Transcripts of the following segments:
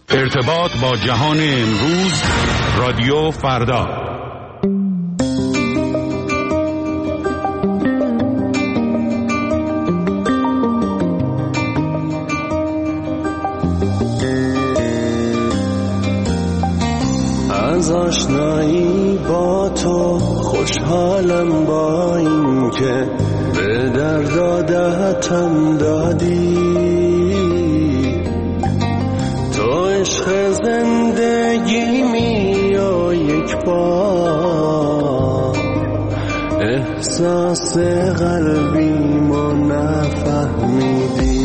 ارتباط با جهان امروز، رادیو فردا. از آشنایی با تو خوشحالم، با این که به درد عادتم دادی. تو عشق زندگیمی و یک بار احساس قلبیمو نفهمیدی.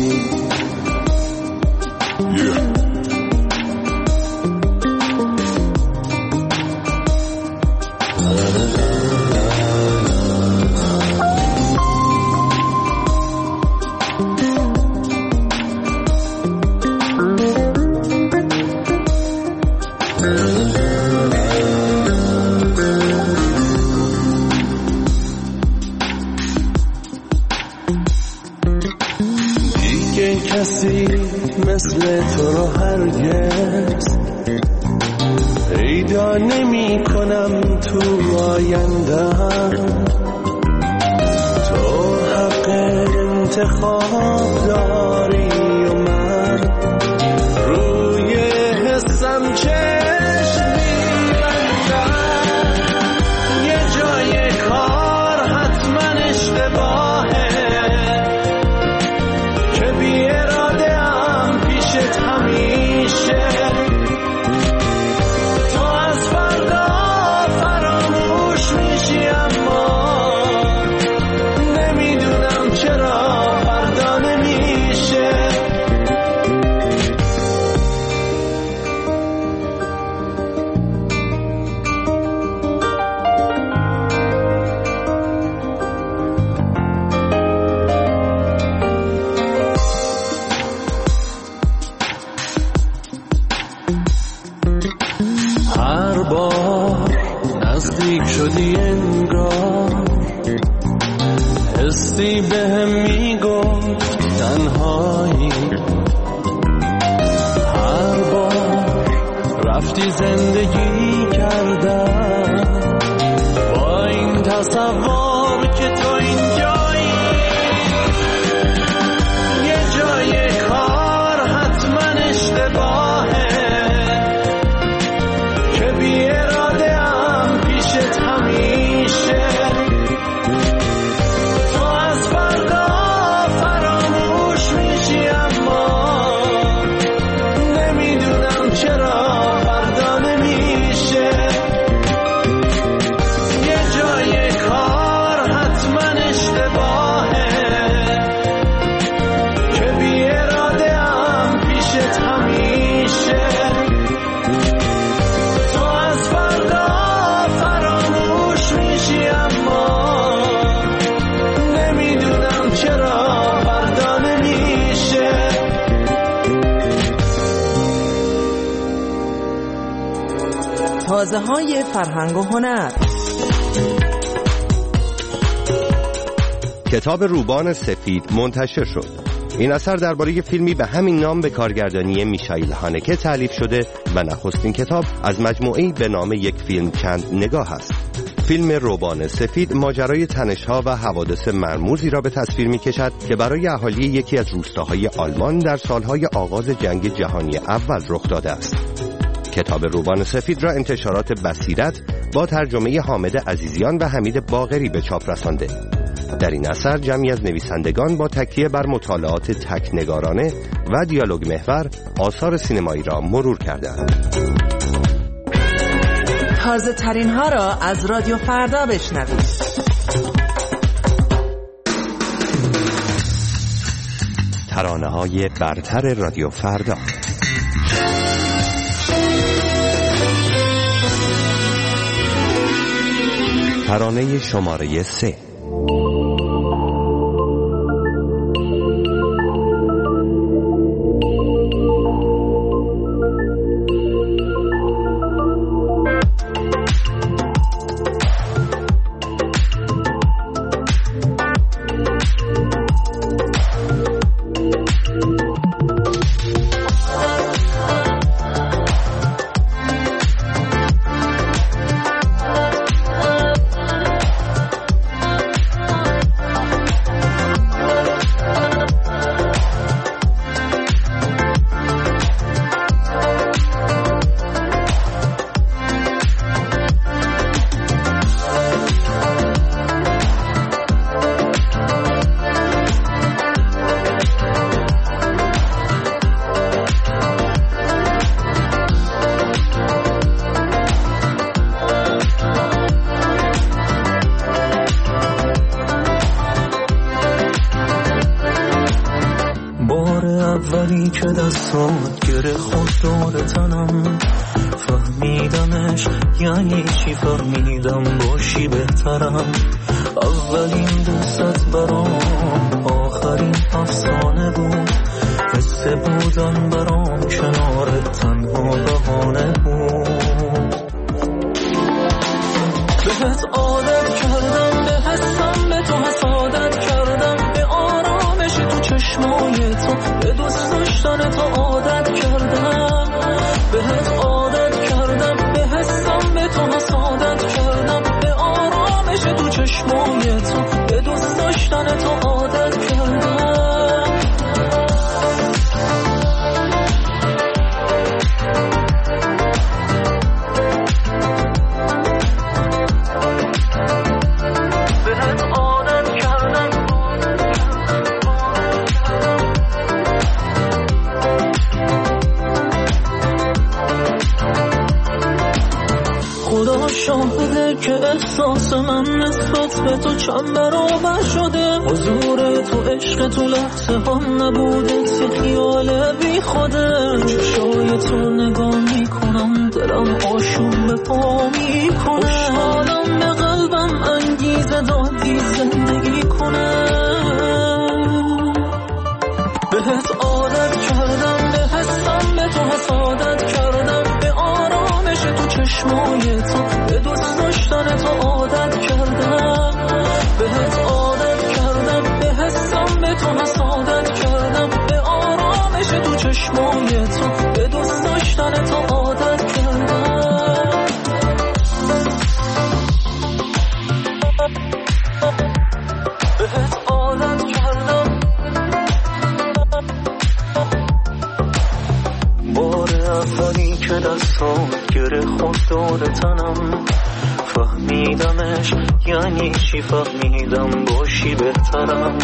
کسی مثل تو رو هرگز پیدا نمی کنم تو آیندم. تو حق انتخاب داری و من روی حسم چشم می‌بندم. یه جای کار حتما اشتباهه که بی اراده هم پیشت همیشه. تو از فردا فراموش میشی، اما نمیدونم چرا فردا نمیشه. هر بار نزدیک شدی انگار حسی بهم میگفت تنهایی. هر بار رفتی زندگی کردم با این تصور که تو اینجایی. یه جای کار حتما اشتباهه که بی اراده هم پیشت همیشه. تو از فردا فراموش میشی، اما نمیدونم چرا فردا نمیشه. یه جای کار حتما اشتباهه که بی اراده هم پیشت همیشه. تو از فردا فراموش میشی، اما نمیدونم چرا فردا نمیشه. تازه های فرهنگ و هنر. کتاب روبان سفید منتشر شد. این اثر درباره فیلمی به همین نام به کارگردانی میشائیل هانکه تألیف شده و نخستین کتاب از مجموعه‌ای به نام یک فیلم چند نگاه است. فیلم روبان سفید ماجرای تنش‌ها و حوادث مرموزی را به تصویر می‌کشد که برای اهالی یکی از روستاهای آلمان در سالهای آغاز جنگ جهانی اول رخ داده است. کتاب روبان سفید را انتشارات بصیرت با ترجمه حامد عزیزیان و حمید باقری به چاپ رسانده. در این اثر جمعی از نویسندگان با تکیه بر مطالعات تکنگارانه و دیالوگ محور آثار سینمایی را مرور کردند. تازه ترین ها را از رادیو فردا بشنوید. ترانه های برتر رادیو فردا. ترانه شماره 3. دستات گره خود دور تنم، فهمیدمش یعنی چی، فهمیدم باشی بهترم. اولین دستت برام آخرین افسانه بود، حس بودن برام کنارت تنها بهانه بود. بهت عادت کردم، به حسم به تو حسادت کردم، به آرامش تو چشمای تو، به دوست داشتن تو عادت کردم. بهت عادت کردم، به حسم به تو حسادت کردم، به آرامش تو چشمای تو، به دوست داشتن تو عادت کردم. شاهده که احساس من نسبت به تو چند برابر شده، حضور تو عشق تو لحظه هم نبوده، یه خیال بی خوده. چشای تو نگاه میکنم دلم آشوب به پا میکنه، خوشحالم به قلبم انگیزه دادی زندگی کنه. بهت عادت کردم، به حسم به تو حسادت کردم، به آرامش تو چشمای تو، به دوست داشتن تو عادت کردم. بهت عادت کردم، به حسم به تو حسادت کردم، به آرامش تو چشمای تو، به دوست داشتن تو عادت کردم. بهت عادت کردم. بار اولی که دستات گره خود دور تنم، فهمیدمش یعنی چی، فهمیدم باشی بهترم.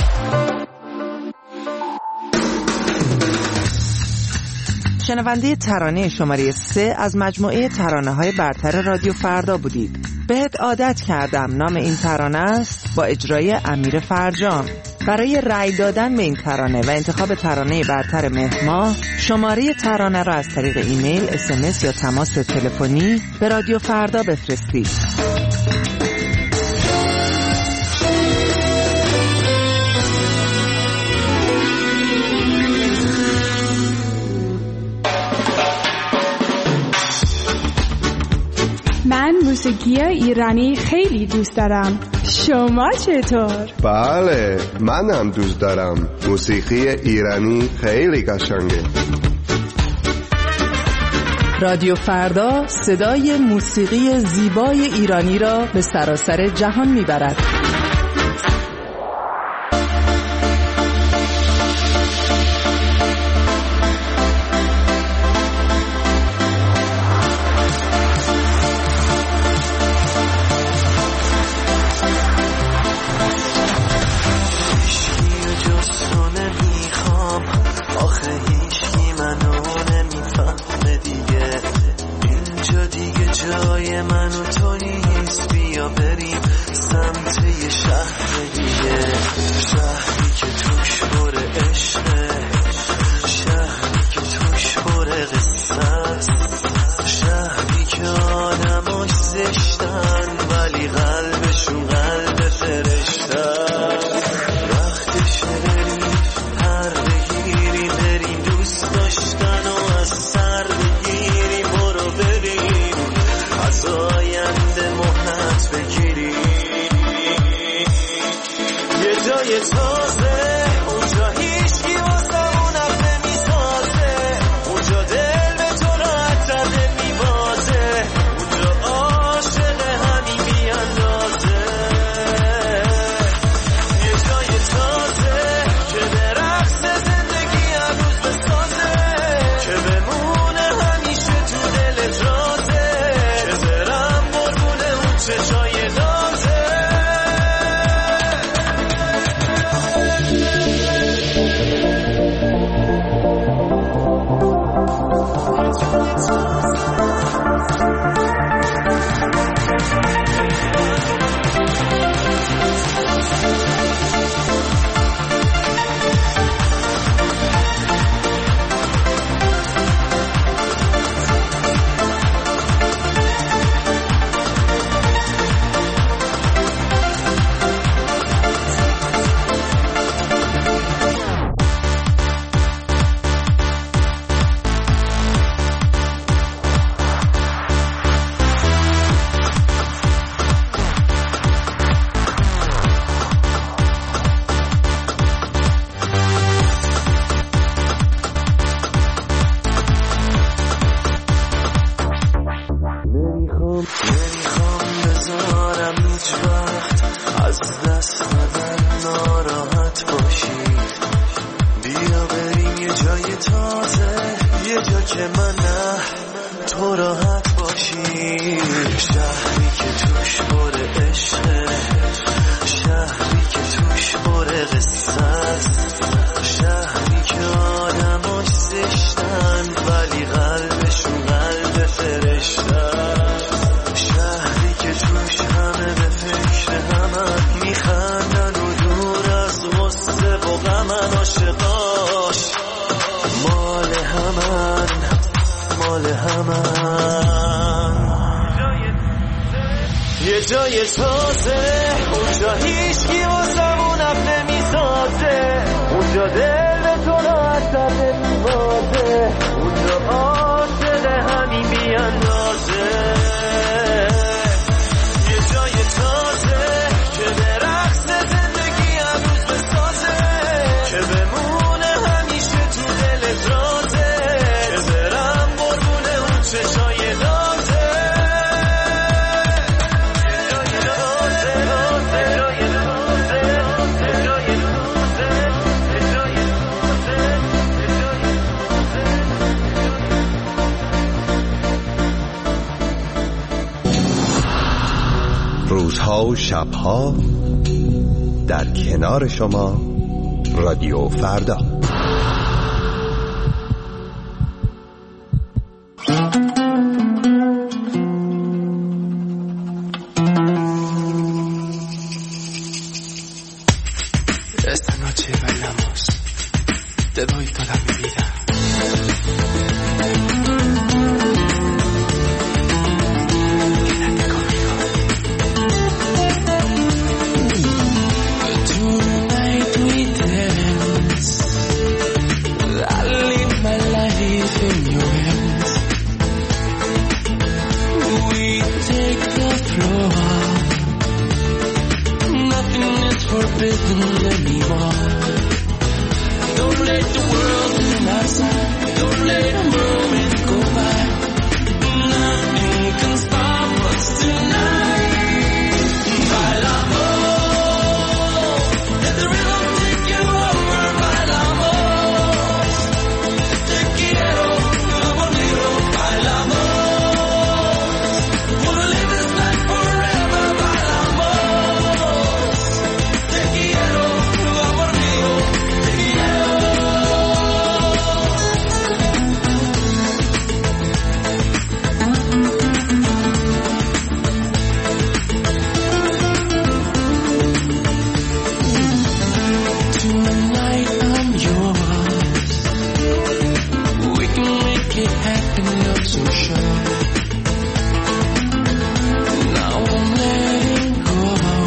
شنونده ترانه شماره 3 از مجموعه ترانه‌های برتر رادیو فردا بودید. بهت عادت کردم نام این ترانه است، با اجرای امیر فرجام. برای رأی دادن به این ترانه و انتخاب ترانه برتر مهر ماه، شماره ترانه را از طریق ایمیل، SMS یا تماس تلفنی به رادیو فردا بفرستید. من موسیقی ایرانی خیلی دوست دارم. شما چطور؟ بله، منم دوست دارم. موسیقی ایرانی خیلی قشنگه. رادیو فردا صدای موسیقی زیبای ایرانی را به سراسر جهان میبرد. از آینده نمیخوام بذارم هیچ وقت از دست من ناراحت باشی. بیا بریم یه جای تازه، یه جا که من نه تو راحت باشی. شهری که توش پر عشقه، شهری که توش پر قصه است، شهری که آدماش زشتن ولی قلبشون قلب فرشته است، شهری که توش همه به فکر همن میخندن و دور از غصه و غمن. عاشقاش مال همن، مال همن. یه جای تازه اونجا هیچکی واسمون اب نمیسازه، اونجا دل به تو راحت نمیبازه، اونجا عاشق همین بیاندازه. یه جای تازه که به رقص زندگی هم روز بسازه، که بمونه همیشه تو دلت رازه، که برم قربونه اون چشای دازه. روزها و شبها در کنار شما رادیو فردا. Esta noche bailamos, te doy toda mi vida. Quédate conmigo. Tonight we dance, I live my life in your hands. We take the floor, nothing is forbidden anymore. Don't let the world in our side, don't let a moment go by. Nothing can stop us tonight. Bailamos, let the rhythm take you over. Bailamos, te quiero, bonito. Bailamos, wanna live this life forever. Bailamos, te quiero, amor mío, te quiero. Tonight I'm yours. We can make it happen, I'm so sure. Now I'm letting go.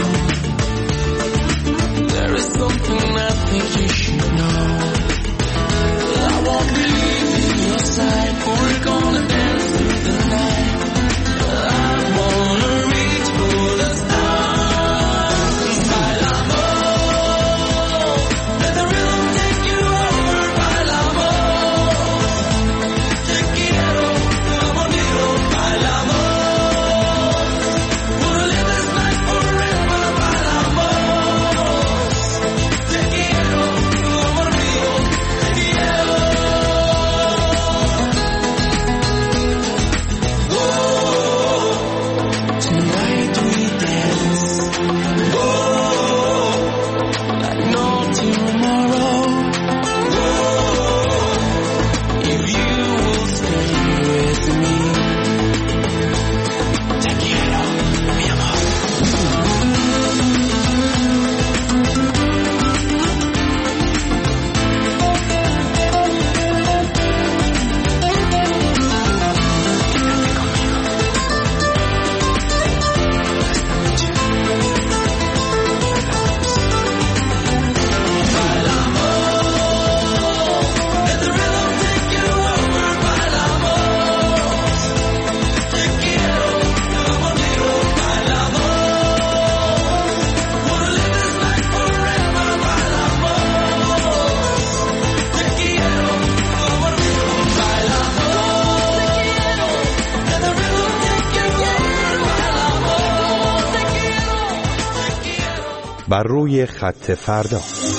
There is something I think you should know. I won't leave in your side. We're gonna dance through the night. I wanna reach for the stars. Bailamos, let the rhythm take you over. Bailamos, te quiero, bonito. بر روی خط فردا.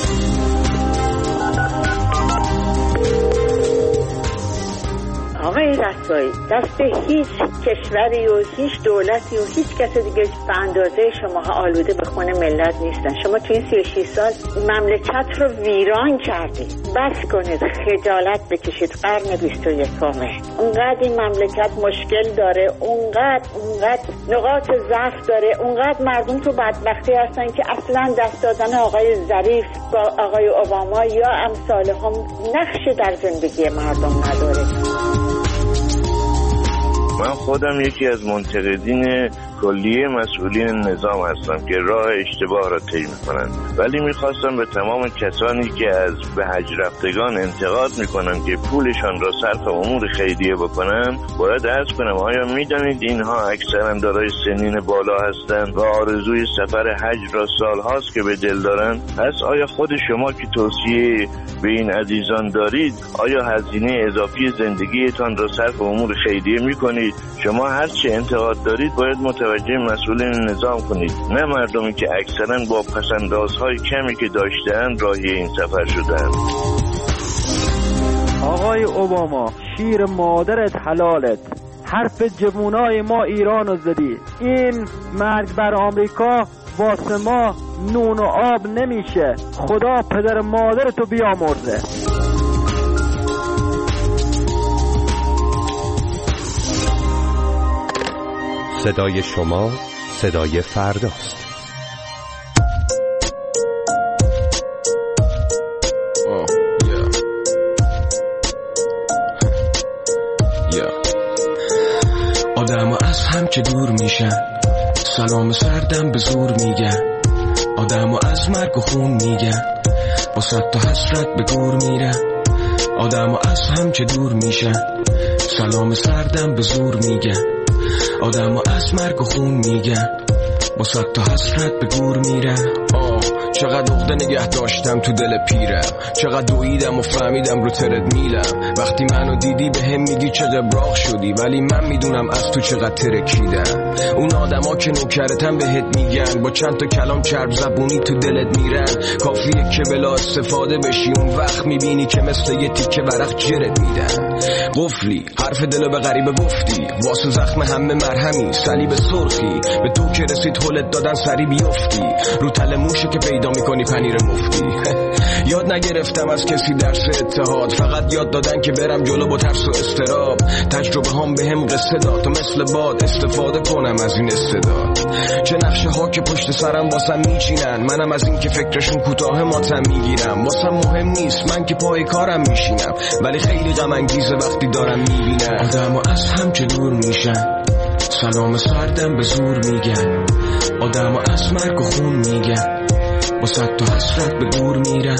آقای رسوایی، دست هیچ کشوری و هیچ دولتی و هیچ کس دیگه به اندازه شما آلوده به خون ملت نیستن. شما تو این 36 سال مملکت رو ویران کردید. بس کنید، خجالت بکشید. قرن 21 اونقدر این مملکت مشکل داره، اونقدر نقاط ضعف داره، اونقدر مردم تو بدبختی هستن که اصلا دست دادن آقای ظریف با آقای اوباما یا امثال هم نقشی در زندگی مردم نداره. من خودم یکی از منتقدین کلیه مسئولین نظام هستم که راه اشتباه را طی می‌کنند، ولی می‌خواستم به تمام کسانی که از به حج رفتگان انتقاد می‌کنند که پولشان را صرف امور خیریه بکنند باید عرض کنم آیا می‌دانید اینها اکثرا دارای سنین بالا هستند و آرزوی سفر حج را سال‌هاست که به دل دارند؟ پس آیا خود شما که توصیه به این عزیزان دارید آیا هزینه اضافی زندگیتان را صرف امور خیریه می‌کنید؟ شما هر چه انتقاد دارید باید متوجه مسئولین نظام کنید، نه مردمی که اکثرا با پسندازهای کمی که داشتند راهی این سفر شدند. آقای اوباما، شیر مادرت حلالت، حرف جوونای ما ایرانو زدی. این مرگ بر آمریکا واسه ما نون و آب نمیشه. خدا پدر مادرتو بیامرزه. صدای شما صدای فرداست. آدم از هم که دور میشن، سلام سردم به زور میگن. آدم از مرگ و خون میگن، با صد تا حسرت به گور میرن. آدم از هم که دور میشن، سلام سردم به زور میگن. آدم از مرگ و خون میگن، با صد تا حسرت به گور میرن. چقدر عقده نگه داشتم تو دل پیرم، چقدر دویدم و فهمیدم رو ترد میلم. وقتی منو دیدی به هم میگی چه قبراق شدی، ولی من میدونم از تو چقدر ترکیدم. اون آدما که نوکرتن بهت میگن، با چند تا کلام چرب زبونی تو دلت میرن. کافیه که بلا استفاده بشی، اون وقت میبینی که مثل یه تیکه ورق جرت میدن. قفلی حرف دلو به غریبه گفتی، واسه زخم همه مرهمی صلیب سرخی. به تو که رسید هولت دادن سری بیفتی، رو تل موشه که پیدا میکنی پنیر مفتی. یاد نگرفتم از کسی درس اتحاد، فقط یاد دادن که برم جلو با ترس و استراب. تجربه هم به هم قصه داد تا مثل باد استفاده کنم از این استعداد. چه نقشه ها که پشت سرم واسم میچینن، منم از این که فکرشون کوتاه ماتم میگیرم. واسم مهم نیست من که پای کارم میشینم، ولی خیلی غم انگیزه وقتی دارم میبینم آدمو از هم که دور میشن، سلام سردم به زور میگن. آدمو از مرگ و خون میگن، با صد تا حسرت به گور میرن.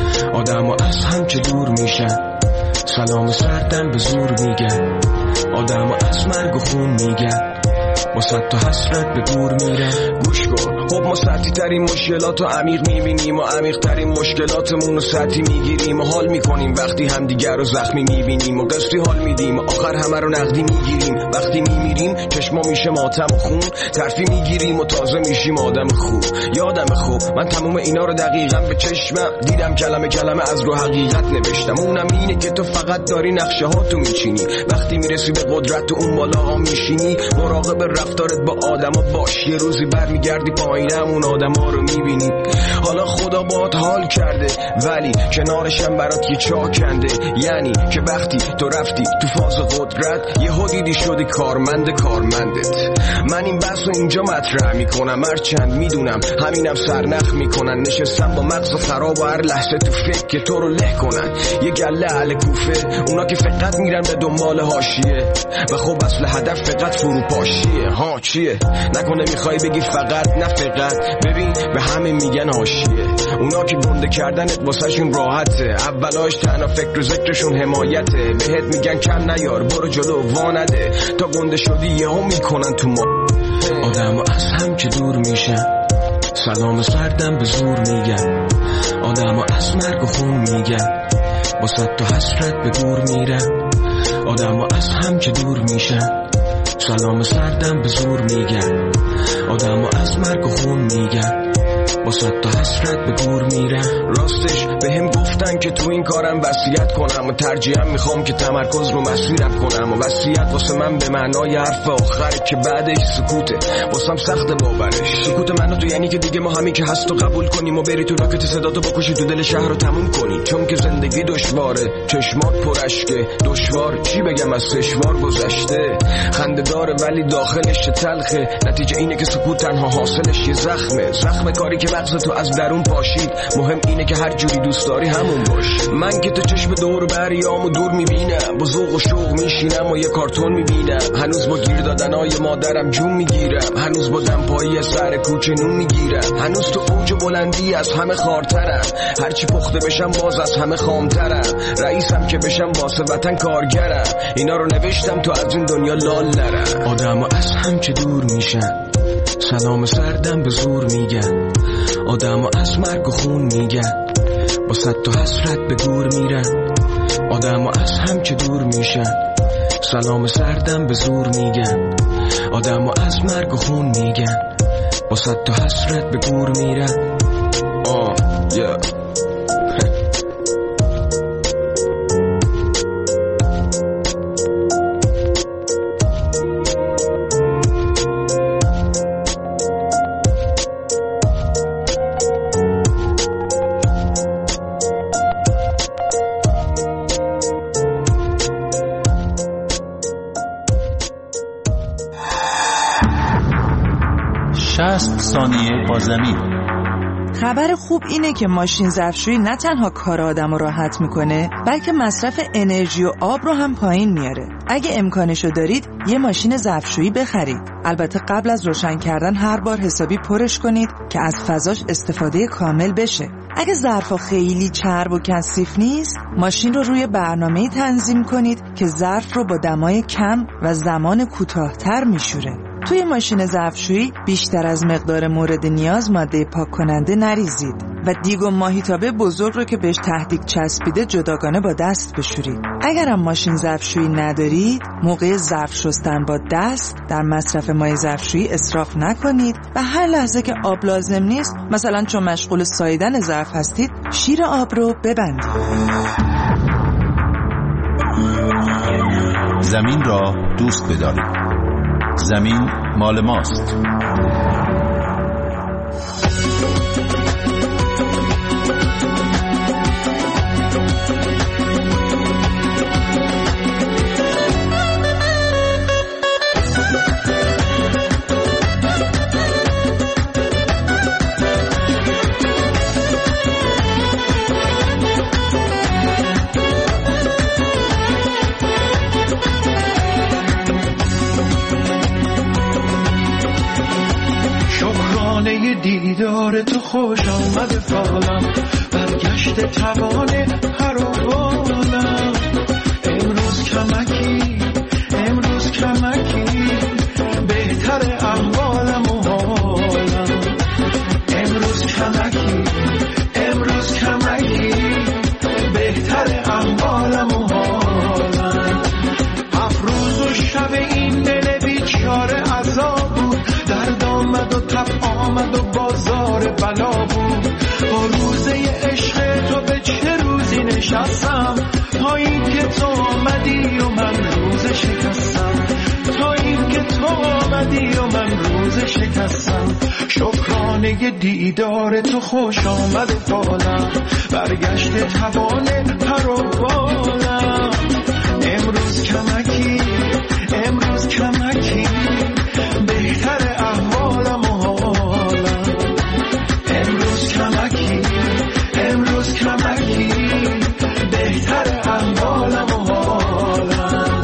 آدمو از هم که دور میشن، سلام سردم به زور میگن. آدمو از مرگ و خون میگن، با صد تا حسرت به گور میرن. گوش کن، خب ما سطحی ترین مشکلات رو عمیق میبینیم و عمیق ترین مشکلاتمون رو سطحی میگیریم و حال میکنیم. وقتی همدیگر رو زخمی میبینیم و قصدی حال میدیم و آخر همه رو نقدی میگیریم. وقتی میمیریم چشما میشه ماتم و خون، ترفی میگیریم و تازه میشیم آدم خوب. یادم خوب من تموم اینا رو دقیقا به چشمم دیدم، کلمه کلمه از رو حقیقت نوشتم. اونم اینه که تو فقط داری نقشه ها تو میچینی، وقتی میرسی به قدرت تو اون بالا ها میشینی. مراقب رفتارت با آدما باش، یه روزی برمیگردی پایینم اون آدما رو میبینی. حالا خدا باهات حال کرده ولی کنارشم برات یه چاه کنده. یعنی که وقتی تو رفتی تو فاز قدرت یه دیدی شدی کارمندت. من این بحث رو اینجا مطرح میکنم، هرچند میدونم همینم سرنخ میکنن. نشستم با مغز خراب و هر لحظه تو فکر که تو رو له کنن. یه گله اهل کوفه، اونا که فقط میرن به دنبال حاشیه و خب اصل هدف فقط فروپاشیه. ها چیه؟ نکنه میخوای بگی فقط؟ نه فقط، ببین به همه میگن حاشیه. اونا که گنده کردنت واسهشون راحته، اولاش تنها فکر و ذکرشون حمایته. بهت میگن کم نیار، برو جلو وانده، تا گنده شدی یهو میکنن تو ما. آدمو از هم که دور میشن، سلام سردم به زور میگن. آدمو از مرگ و خون میگن، با صد تا حسرت به گور میرن. آدمو از هم که دور میشن، سلام سردم به زور میگن. آدمو از مرگ و خون میگن، با صد تا حسرت به گور میرم. راستش بهم گفتن که تو این کارم وصیت کنم و ترجیحاً میخوام که تمرکز رو مسیرم کنم. و وصیت واسه من به معنای حرف آخره که بعدش سکوته. واسم سخت باورش. سکوت منو تو یعنی که دیگه ما همین که هست و قبول کنیم و بری تو راکت صداتو بکشی تو دل شهر رو تموم کنی. چون که زندگی دشواره، چشمات پرشکه، دشوار چی بگم از سشوار گذشته. خنده داره ولی داخلش تلخه. نتیجه اینه که سکوت تنها حاصلش یه زخمه. زخم کاری که مغز تو از درون پاشید. مهم اینه که هر جوری دوست داری همون باش. من که تو چشم دور بریامو دور میبینم، با ذوق و شوق میشینم و یه کارتون میبینم. هنوز با گیر دادنای مادرم جون میگیرم. هنوز با دمپایی سر کوچه نون میگیرم. هنوز تو اوج بلندی از همه خارترم. هرچی پخته بشم باز از همه خامترم. رئیسم که بشم واسه وطن کارگرم. اینا رو نوشتم تو از این دنیا لال نرم. آدم از هم که دور میشن، سلام سردم به زور میگن. آدم از مرگ و خون میگن، با صد تا حسرت به گور میرن. آدم از هم که دور میشن، سلام سردم به زور میگن. آدم از مرگ و خون میگن، با صد تا حسرت به گور میرن. با زمین. خبر خوب اینه که ماشین ظرفشویی نه تنها کار آدم رو راحت میکنه، بلکه مصرف انرژی و آب رو هم پایین میاره. اگه امکانشو دارید یه ماشین ظرفشویی بخرید. البته قبل از روشن کردن هر بار حسابی پرش کنید که از فضاش استفاده کامل بشه. اگه ظرفا خیلی چرب و کثیف نیست، ماشین رو روی برنامه‌ای تنظیم کنید که ظرف رو با دمای کم و زمان کوتاه‌تر میشوره. توی ماشین ظرفشویی بیشتر از مقدار مورد نیاز ماده پاک کننده نریزید و دیگ و ماهیتابه بزرگ رو که بهش تهدیگ چسبیده جداگانه با دست بشورید. اگرم ماشین ظرفشویی ندارید، موقع ظرف شستن با دست در مصرف مایع ظرفشویی اسراف نکنید و هر لحظه که آب لازم نیست، مثلا چون مشغول ساییدن ظرف هستید، شیر آب رو ببندید. زمین را دوست بدارید. زمین مال ماست. دیدار تو خوش آمد فالم، برگشت توانه هر آوالم. امروز کمکی بهتر احوالم و حالم. امروز کمکی بهتر احوالم و حالم. افروز و شب این دل بیچاره عذاب بود، درد آمد و تب آمد و بازار بلا بود. با روزه عشق تو به چه روزی نشستم، تا این که تو آمدی و من روز شکستم. تا این که تو آمدی و من روز شکستم. شکرانه دیدار تو خوش آمد فالم، برگشت توانه پر و بالم. امروز کمکی بهتر احوالم و حالم. امروز کمکی بهتر احوالم و حالم.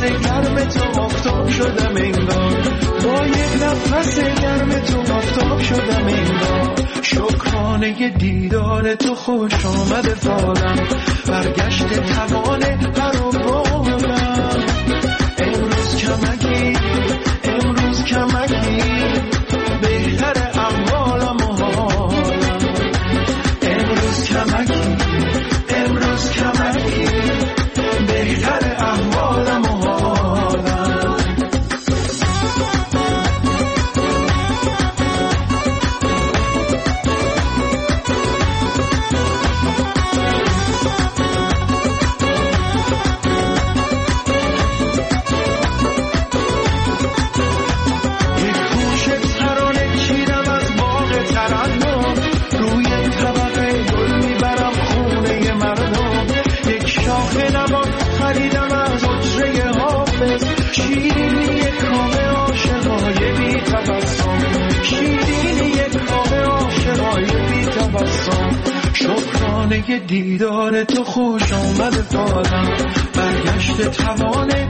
گرم تو آفتاب شدم انگار. شکرانه دیدار تو خوش آمده فالم، برگشت توانه پروانم. امروز کمکی امروز کمکی بهتر احوالم و حالم. امروز کمکی امروز کمکی بهتر احوالم و حالم. شکرانه دیدار تو خوش آمده فالم، برگشت توانه